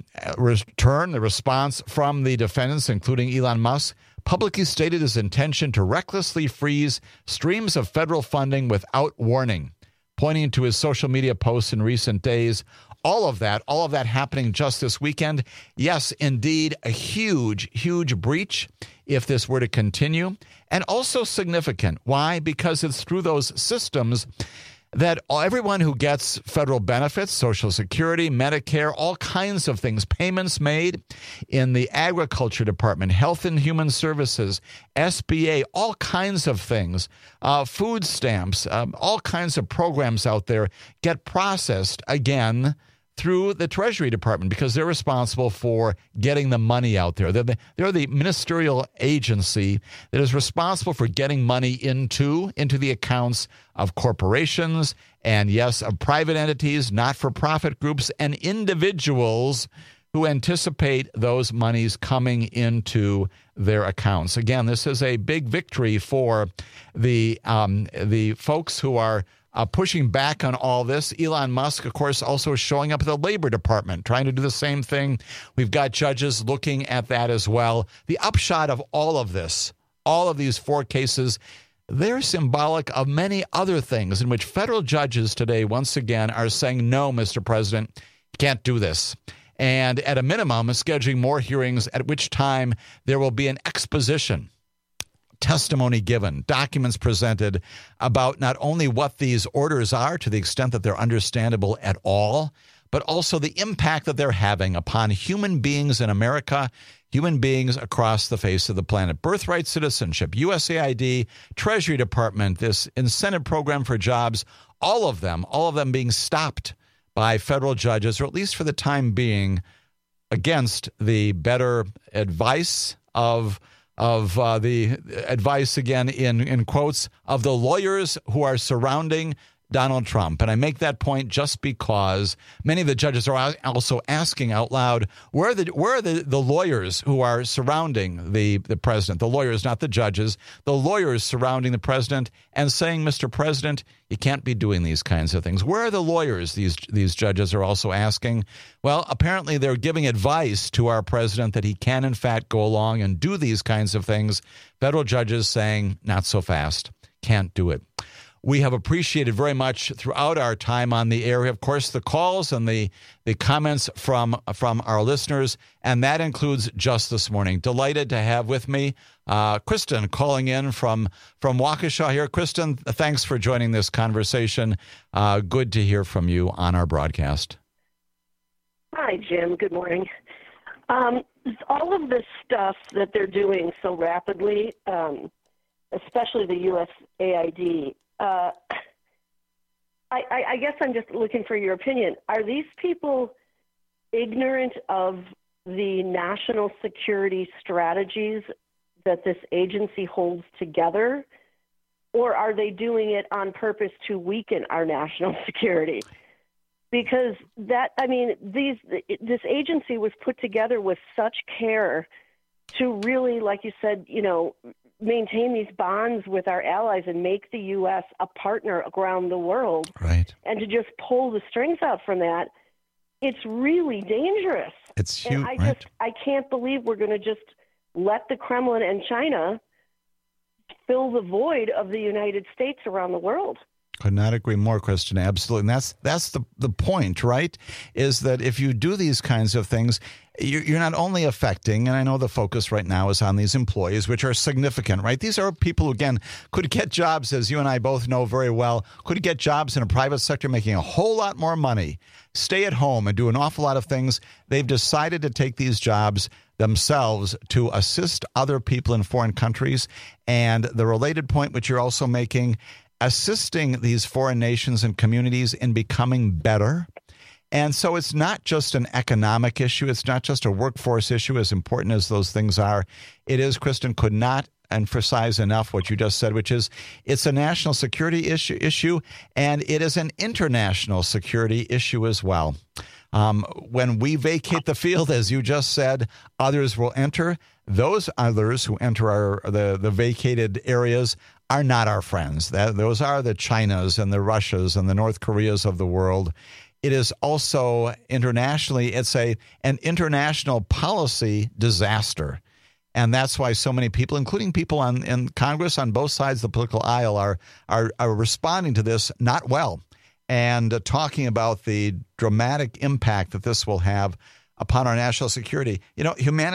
S19: response from the defendants, including Elon Musk, publicly stated his intention to recklessly freeze streams of federal funding without warning, pointing to his social media posts in recent days. All of that happening just this weekend. Yes, indeed, a huge, huge breach if this were to continue, and also significant. Why? Because it's through those systems that everyone who gets federal benefits, Social Security, Medicare, all kinds of things, payments made in the Agriculture Department, Health and Human Services, SBA, all kinds of things, food stamps, all kinds of programs out there get processed again through the Treasury Department because they're responsible for getting the money out there. They're the ministerial agency that is responsible for getting money into the accounts of corporations and, yes, of private entities, not-for-profit groups, and individuals who anticipate those monies coming into their accounts. Again, this is a big victory for the folks who are pushing back on all this. Elon Musk, of course, also showing up at the Labor Department, trying to do the same thing. We've got judges looking at that as well. The upshot of all of this, all of these 4 cases, they're symbolic of many other things in which federal judges today, once again, are saying, no, Mr. President, you can't do this. And at a minimum, scheduling more hearings at which time there will be an exposition, testimony given, documents presented about not only what these orders are to the extent that they're understandable at all, but also the impact that they're having upon human beings in America, human beings across the face of the planet. Birthright citizenship, USAID, Treasury Department, this incentive program for jobs, all of them being stopped by federal judges, or at least for the time being, against the better advice of the advice, again, in quotes, of the lawyers who are surrounding Donald Trump. And I make that point just because many of the judges are also asking out loud, where are the lawyers who are surrounding the president? The lawyers, not the judges, the lawyers surrounding the president and saying, Mr. President, you can't be doing these kinds of things. Where are the lawyers, these judges are also asking? Well, apparently they're giving advice to our president that he can, in fact, go along and do these kinds of things. Federal judges saying, not so fast, can't do it. We have appreciated very much throughout our time on the air, of course, the calls and the comments from our listeners, and that includes just this morning. Delighted to have with me Kristen calling in from Waukesha here. Kristen, thanks for joining this conversation. Good to hear from you on our broadcast.
S2: Hi, Jim. Good morning. All of this stuff that they're doing so rapidly, especially the USAID, I guess I'm just looking for your opinion. Are these people ignorant of the national security strategies that this agency holds together, or are they doing it on purpose to weaken our national security? Because this agency was put together with such care to really, like you said, maintain these bonds with our allies and make the U.S. a partner around the world.
S19: Right.
S2: And to just pull the strings out from that, it's really dangerous.
S19: It's huge.
S2: And I can't believe we're going to just let the Kremlin and China fill the void of the United States around the world.
S19: Could not agree more, Kristen. Absolutely. And that's the point, right? Is that if you do these kinds of things, you're not only affecting, and I know the focus right now is on these employees, which are significant, right? These are people who, again, could get jobs, as you and I both know very well, could get jobs in a private sector making a whole lot more money, stay at home and do an awful lot of things. They've decided to take these jobs themselves to assist other people in foreign countries. And the related point, which you're also making, assisting these foreign nations and communities in becoming better. And so it's not just an economic issue. It's not just a workforce issue, as important as those things are. It is, Kristen, could not emphasize enough what you just said, which is it's a national security issue, and it is an international security issue as well. When we vacate the field, as you just said, others will enter. Those others who enter the vacated areas are not our friends. Those are the Chinas and the Russias and the North Koreas of the world. It is also internationally, it's an international policy disaster. And that's why so many people, including people in Congress on both sides of the political aisle, are responding to this not well and talking about the dramatic impact that this will have upon our national security.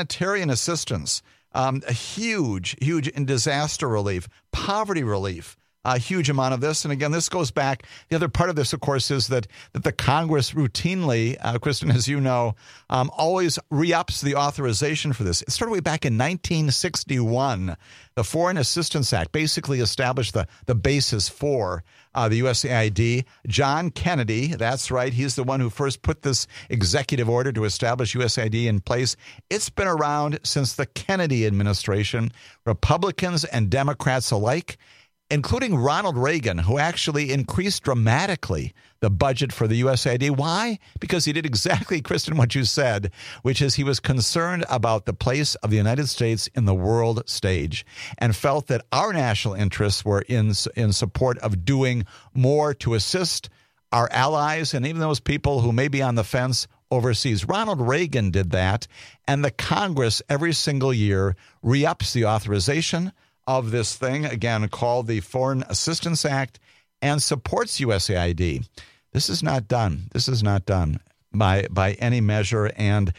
S19: Humanitarian assistance, a huge in disaster relief, poverty relief, a huge amount of this. And again, this goes back. The other part of this, of course, is that the Congress routinely, Kristen, as you know, always re-ups the authorization for this. It started way back in 1961. The Foreign Assistance Act basically established the basis for the USAID. John Kennedy, that's right, he's the one who first put this executive order to establish USAID in place. It's been around since the Kennedy administration, Republicans and Democrats alike, including Ronald Reagan, who actually increased dramatically the budget for the USAID. Why? Because he did exactly, Kristen, what you said, which is he was concerned about the place of the United States in the world stage and felt that our national interests were in support of doing more to assist our allies and even those people who may be on the fence overseas. Ronald Reagan did that, and the Congress every single year re-ups the authorization of this thing, again, called the Foreign Assistance Act, and supports USAID. This is not done. This is not done by any measure. And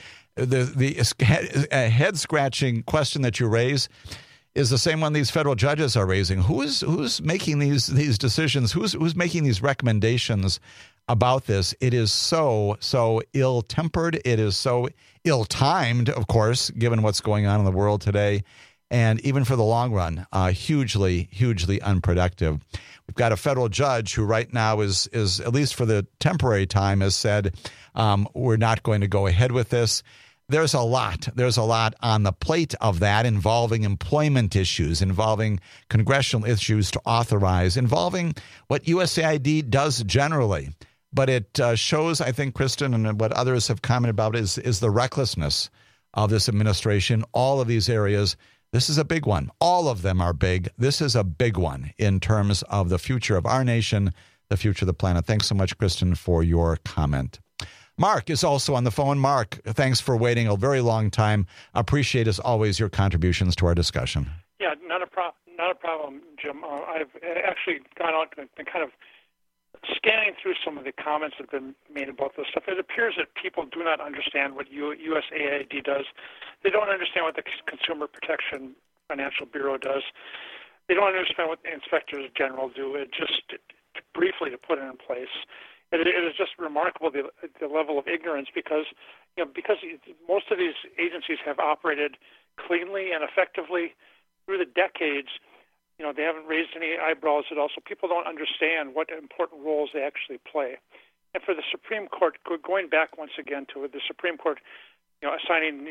S19: the head-scratching question that you raise is the same one these federal judges are raising. Who's making these decisions? Who's making these recommendations about this? It is so ill-tempered. It is so ill-timed, of course, given what's going on in the world today. And even for the long run, hugely, hugely unproductive. We've got a federal judge who right now is at least for the temporary time, has said, we're not going to go ahead with this. There's a lot on the plate of that involving employment issues, involving congressional issues to authorize, involving what USAID does generally. But it shows, I think, Kristen, and what others have commented about is the recklessness of this administration, all of these areas. This is a big one. All of them are big. This is a big one in terms of the future of our nation, the future of the planet. Thanks so much, Kristen, for your comment. Mark is also on the phone. Mark, thanks for waiting a very long time. Appreciate, as always, your contributions to our discussion.
S5: Yeah, not a problem, Jim. I've actually gone out and kind of scanning through some of the comments that have been made about this stuff. It appears that people do not understand what USAID does. They don't understand what the Consumer Protection Financial Bureau does. They don't understand what the inspectors general do. It just, briefly to put it in place, it is just remarkable the level of ignorance because most of these agencies have operated cleanly and effectively through the decades. They haven't raised any eyebrows at all, so people don't understand what important roles they actually play. And for the Supreme Court, going back once again to the Supreme Court, assigning,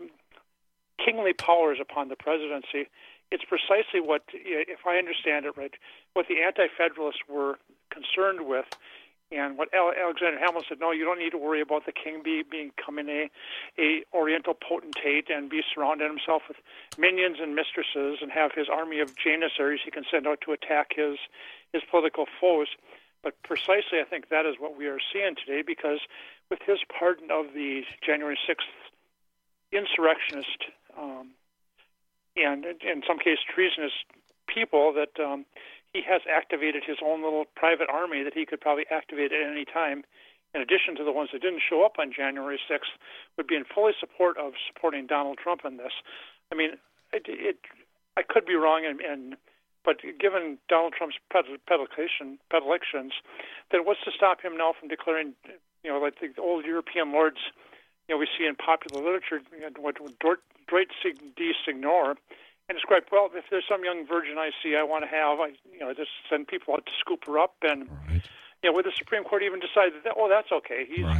S5: kingly powers upon the presidency, it's precisely what, if I understand it right, what the Anti-Federalists were concerned with. And what Alexander Hamilton said, no, you don't need to worry about the king becoming a Oriental potentate and be surrounded himself with minions and mistresses and have his army of Janissaries he can send out to attack his political foes. But precisely, I think that is what we are seeing today, because with his pardon of the January 6th insurrectionist and in some cases treasonous people, that he has activated his own little private army that he could probably activate at any time, in addition to the ones that didn't show up on January 6th, would be in fully support of supporting Donald Trump in this. I mean, I could be wrong, but given Donald Trump's predilections, then what's to stop him now from declaring, like the old European lords, we see in popular literature, what Droit de Signor, and describe, well, if there's some young virgin I see I want to have, just send people out to scoop her up, and would the Supreme Court even decide that? Oh, that's okay.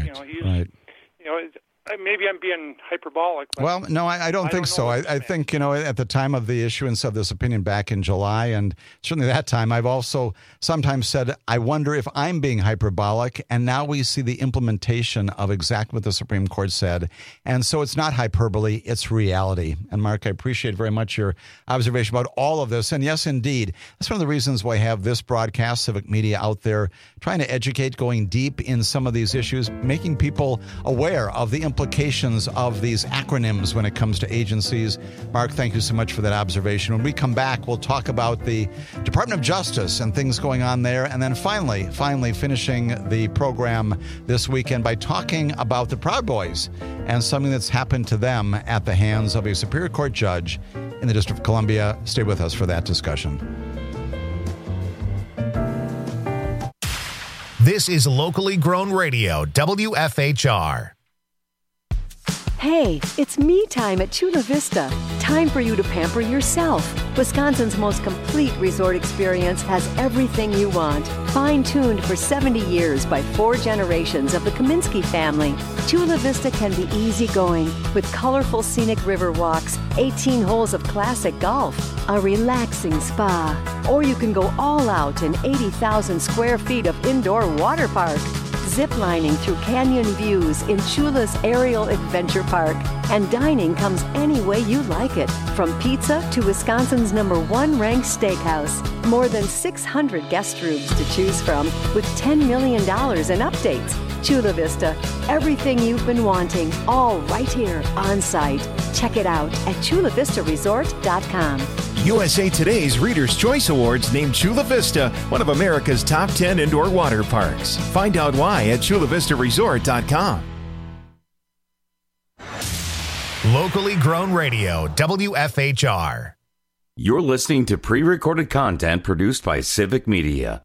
S5: Maybe I'm being hyperbolic. But
S19: well, no, I don't think so. I think, at the time of the issuance of this opinion back in July, and certainly that time, I've also sometimes said, I wonder if I'm being hyperbolic. And now we see the implementation of exactly what the Supreme Court said. And so it's not hyperbole, it's reality. And Mark, I appreciate very much your observation about all of this. And yes, indeed, that's one of the reasons why I have this broadcast, Civic Media, out there trying to educate, going deep in some of these issues, making people aware of the implications of these acronyms when it comes to agencies. Mark, thank you so much for that observation. When we come back, we'll talk about the Department of Justice and things going on there. And then finally finishing the program this weekend by talking about the Proud Boys and something that's happened to them at the hands of a Superior Court judge in the District of Columbia. Stay with us for that discussion.
S1: This is Locally Grown Radio, WFHR.
S6: Hey, it's me time at Chula Vista. Time for you to pamper yourself. Wisconsin's most complete resort experience has everything you want. Fine-tuned for 70 years by 4 generations of the Kaminsky family. Chula Vista can be easygoing with colorful scenic river walks, 18 holes of classic golf, a relaxing spa. Or you can go all out in 80,000 square feet of indoor water park. Ziplining through canyon views in Chula's Aerial Adventure Park. And dining comes any way you like it, from pizza to Wisconsin's #1 ranked steakhouse. More than 600 guest rooms to choose from with $10 million in updates. Chula Vista, everything you've been wanting, all right here on site. Check it out at chulavistaresort.com.
S7: USA Today's Reader's Choice Awards named Chula Vista one of America's top 10 indoor water parks. Find out why at chulavistaresort.com.
S1: Locally Grown Radio, WFHR.
S18: You're listening to pre-recorded content produced by Civic Media.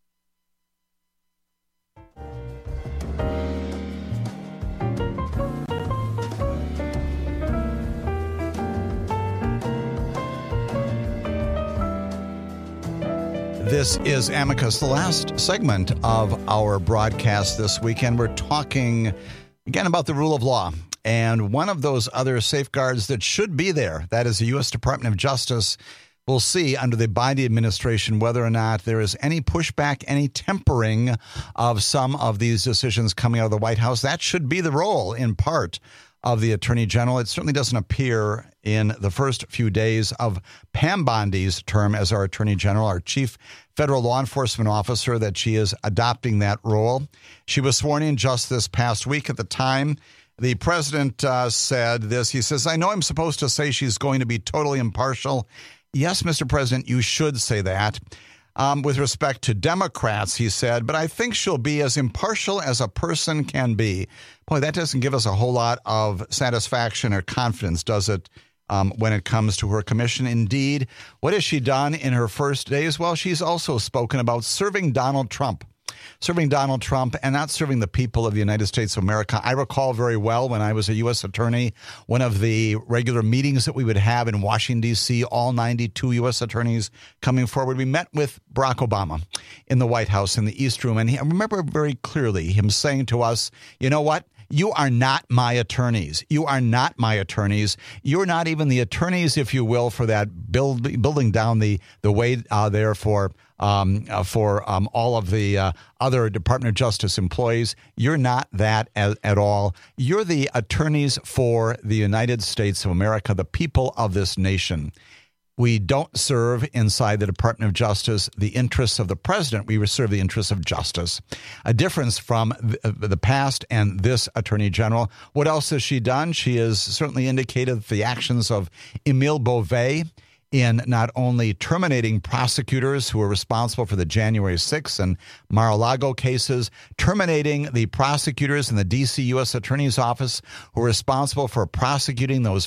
S19: This is Amicus, the last segment of our broadcast this weekend. We're talking again about the rule of law. And one of those other safeguards that should be there, that is the U.S. Department of Justice. We'll see under the Biden administration whether or not there is any pushback, any tempering of some of these decisions coming out of the White House. That should be the role, in part, of the Attorney General. It certainly doesn't appear in the first few days of Pam Bondi's term as our Attorney General, our Chief Federal Law Enforcement Officer, that she is adopting that role. She was sworn in just this past week. At the time, the president said this. He says, I know I'm supposed to say she's going to be totally impartial. Yes, Mr. President, you should say that. With respect to Democrats, he said, but I think she'll be as impartial as a person can be. Boy, that doesn't give us a whole lot of satisfaction or confidence, does it, when it comes to her commission? Indeed, what has she done in her first days? Well, she's also spoken about serving Donald Trump and not serving the people of the United States of America. I recall very well when I was a U.S. attorney, one of the regular meetings that we would have in Washington, D.C., all 92 U.S. attorneys coming forward. We met with Barack Obama in the White House in the East Room. And I remember very clearly him saying to us, you know what? You are not my attorneys. You are not my attorneys. You're not even the attorneys, if you will, for that building down the way there for all of the other Department of Justice employees. You're not that at all. You're the attorneys for the United States of America, the people of this nation. We don't serve inside the Department of Justice the interests of the president. We serve the interests of justice. A difference from the past and this Attorney General. What else has she done? She has certainly indicated the actions of Emile Beauvais in not only terminating prosecutors who were responsible for the January 6th and Mar-a-Lago cases, terminating the prosecutors in the D.C. U.S. Attorney's Office who were responsible for prosecuting those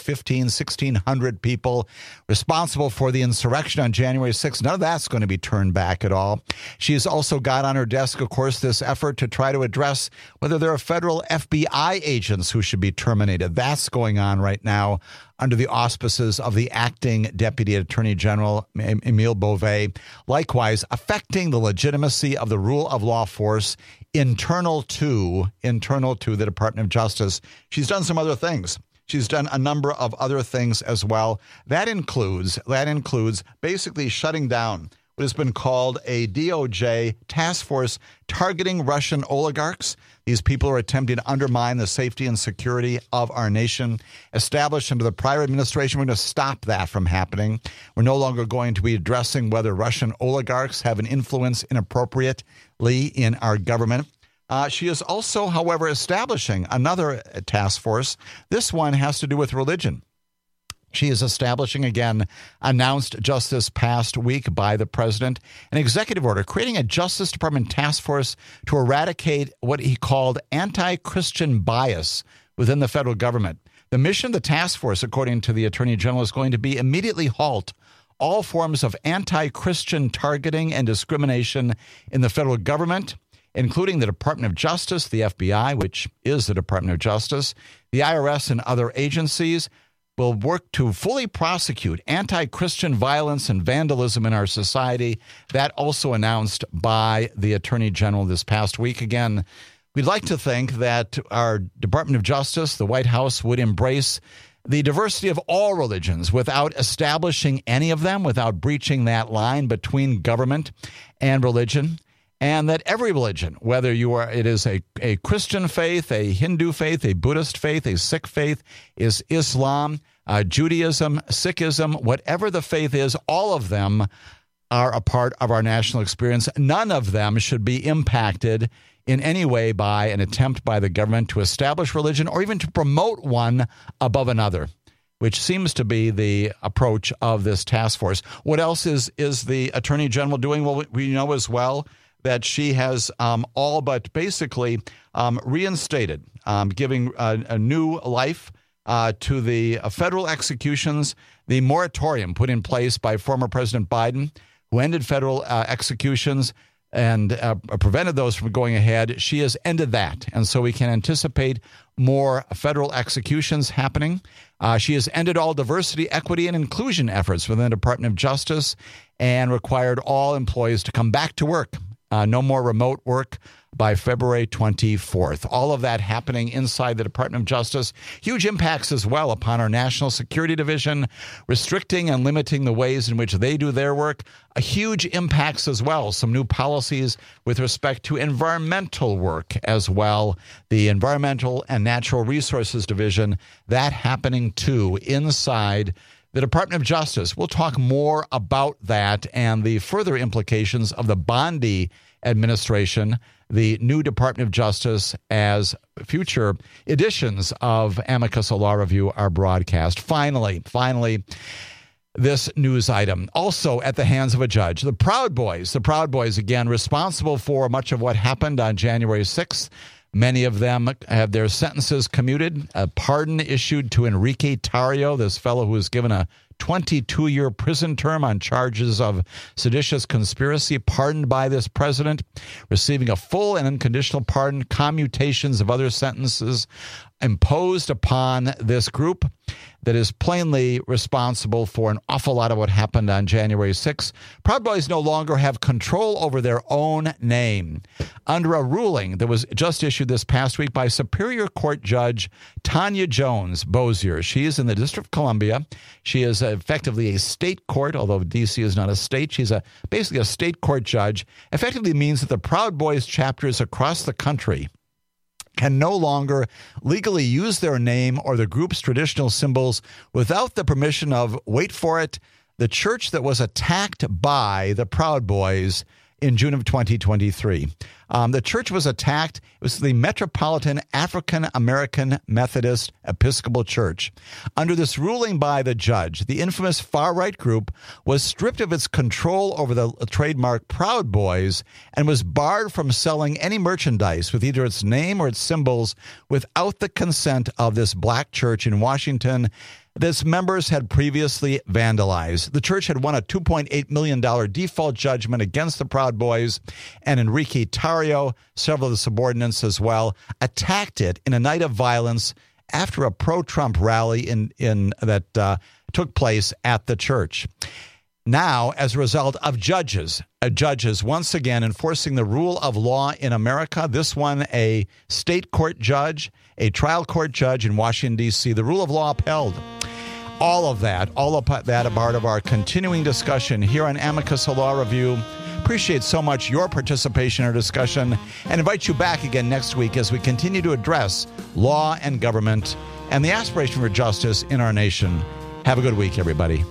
S19: 1,600 people responsible for the insurrection on January 6th. None of that's going to be turned back at all. She's also got on her desk, of course, this effort to try to address whether there are federal FBI agents who should be terminated. That's going on right now under the auspices of the acting Deputy Attorney General, Emile Beauvais, likewise affecting the legitimacy of the rule of law force internal to the Department of Justice. She's done some other things. She's done a number of other things as well. That includes basically shutting down what has been called a DOJ task force targeting Russian oligarchs. These people are attempting to undermine the safety and security of our nation. Established under the prior administration, we're going to stop that from happening. We're no longer going to be addressing whether Russian oligarchs have an influence inappropriately in our government. She is also, however, establishing another task force. This one has to do with religion. She is establishing, again, announced just this past week by the president, an executive order creating a Justice Department task force to eradicate what he called anti-Christian bias within the federal government. The mission of the task force, according to the Attorney General, is going to be immediately halt all forms of anti-Christian targeting and discrimination in the federal government, including the Department of Justice, the FBI, which is the Department of Justice, the IRS, and other agencies, will work to fully prosecute anti-Christian violence and vandalism in our society. That also announced by the Attorney General this past week. Again, we'd like to think that our Department of Justice, the White House, would embrace the diversity of all religions without establishing any of them, without breaching that line between government and religion, and that every religion, whether it is a Christian faith, a Hindu faith, a Buddhist faith, a Sikh faith, is Islam, Judaism, Sikhism, whatever the faith is, all of them are a part of our national experience. None of them should be impacted in any way by an attempt by the government to establish religion or even to promote one above another, which seems to be the approach of this task force. What else is the Attorney General doing? Well, we know as well that she has all but basically reinstated, giving a new life to the federal executions, the moratorium put in place by former President Biden, who ended federal executions and prevented those from going ahead. She has ended that, and so we can anticipate more federal executions happening. She has ended all diversity, equity, and inclusion efforts within the Department of Justice and required all employees to come back to work. No more remote work by February 24th. All of that happening inside the Department of Justice. Huge impacts as well upon our National Security Division, restricting and limiting the ways in which they do their work. Huge impacts as well. Some new policies with respect to environmental work as well. The Environmental and Natural Resources Division, that happening too inside the Department of Justice. We'll talk more about that and the further implications of the Bondi administration, the new Department of Justice, as future editions of Amicus Law Review are broadcast. Finally, this news item, also at the hands of a judge. The Proud Boys, again, responsible for much of what happened on January 6th. Many of them have their sentences commuted. A pardon issued to Enrique Tarrio, this fellow who was given a 22-year prison term on charges of seditious conspiracy, pardoned by this president, receiving a full and unconditional pardon, commutations of other sentences imposed upon this group that is plainly responsible for an awful lot of what happened on January 6th. Proud Boys no longer have control over their own name. Under a ruling that was just issued this past week by Superior Court Judge Tanya Jones Bozier. She is in the District of Columbia. She is effectively a state court, although D.C. is not a state. She's basically a state court judge. Effectively means that the Proud Boys chapters across the country can no longer legally use their name or the group's traditional symbols without the permission of, wait for it, the church that was attacked by the Proud Boys in June of 2023. The church was attacked. It was the Metropolitan African American Methodist Episcopal Church. Under this ruling by the judge, the infamous far-right group was stripped of its control over the trademark Proud Boys and was barred from selling any merchandise with either its name or its symbols without the consent of this black church in Washington. This members had previously vandalized. The church had won a $2.8 million default judgment against the Proud Boys, and Enrique Tarrio, several of the subordinates as well, attacked it in a night of violence after a pro-Trump rally that took place at the church. Now, as a result of judges once again enforcing the rule of law in America, this one a state court judge, a trial court judge in Washington, D.C., the rule of law upheld. All of that a part of our continuing discussion here on Amicus Law Review. Appreciate so much your participation in our discussion and invite you back again next week as we continue to address law and government and the aspiration for justice in our nation. Have a good week, everybody.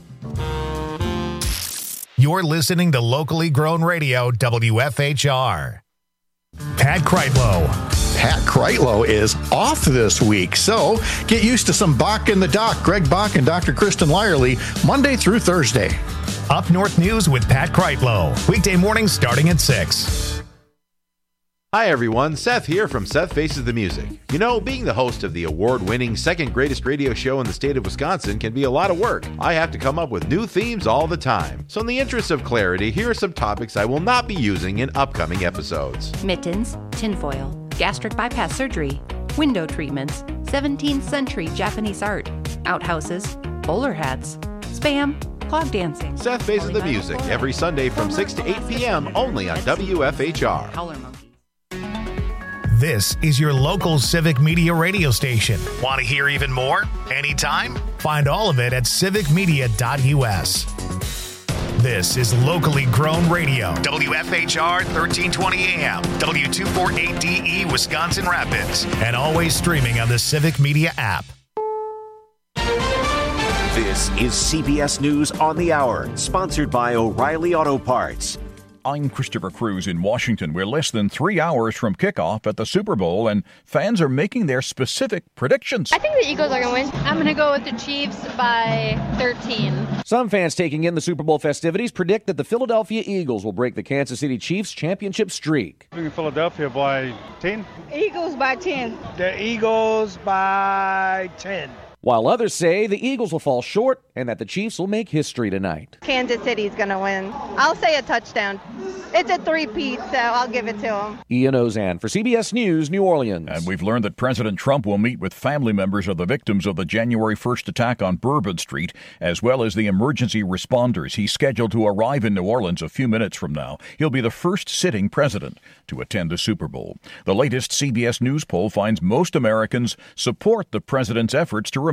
S1: You're listening to locally grown radio, WFHR. Pat Kreitlow.
S4: Pat Kreitlow is off this week, so get used to some Bach in the Dock. Greg Bach and Dr. Kristen Lyerly, Monday through Thursday.
S1: Up North News with Pat Kreitlow. Weekday mornings starting at 6.
S28: Hi everyone, Seth here from Seth Faces the Music. You know, being the host of the award-winning second greatest radio show in the state of Wisconsin can be a lot of work. I have to come up with new themes all the time. So in the interest of clarity, here are some topics I will not be using in upcoming episodes.
S8: Mittens, tinfoil, gastric bypass surgery, window treatments, 17th century Japanese art, outhouses, bowler hats, spam, clog dancing.
S28: Seth Faces the Music every Sunday from 6 to 8 p.m. only on WFHR.
S1: This is your local Civic Media radio station. Want to hear even more? Anytime? Find all of it at civicmedia.us. This is locally grown radio. WFHR 1320 AM, W248DE, Wisconsin Rapids, and always streaming on the Civic Media app.
S9: This is CBS News on the Hour, sponsored by O'Reilly Auto Parts.
S3: I'm Christopher Cruz in Washington. We're less than 3 hours from kickoff at the Super Bowl, and fans are making their specific predictions.
S12: I think the Eagles are going to win. I'm going to go with the Chiefs by 13.
S13: Some fans taking in the Super Bowl festivities predict that the Philadelphia Eagles will break the Kansas City Chiefs championship streak.
S14: I think Philadelphia by 10.
S23: Eagles by 10.
S14: The Eagles by 10.
S13: While others say the Eagles will fall short and that the Chiefs will make history tonight.
S23: Kansas City's going to win. I'll say a touchdown. It's a three-peat, so I'll give it to them.
S13: Ian Ozan for CBS News, New Orleans.
S3: And we've learned that President Trump will meet with family members of the victims of the January 1st attack on Bourbon Street, as well as the emergency responders. He's scheduled to arrive in New Orleans a few minutes from now. He'll be the first sitting president to attend the Super Bowl. The latest CBS News poll finds most Americans support the president's efforts to